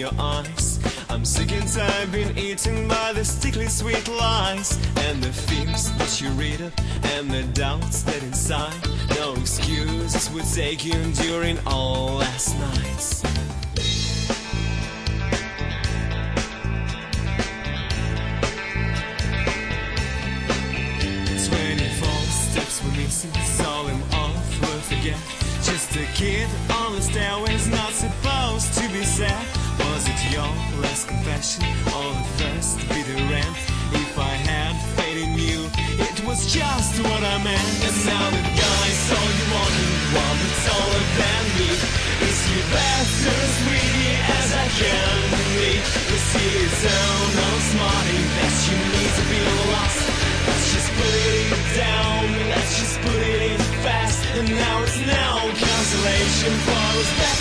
your eyes. I'm sick and tired, been eaten by the stickly sweet lies, and the fears that you read of, and the doubts that inside. No excuses would take you during all last nights. 24 steps were missing, saw them off, will forget. Just a kid on the stairway's not supposed to be sad. Was it your last confession or the first bitter end? If I had faith in you, it was just what I meant. And now the guy's all you want, one that's taller than me. Is he better as greedy as I can be? Is he his own smarting that you need to be lost? Let's just put it down, let's just put it in fast. And now it's no consolation for us.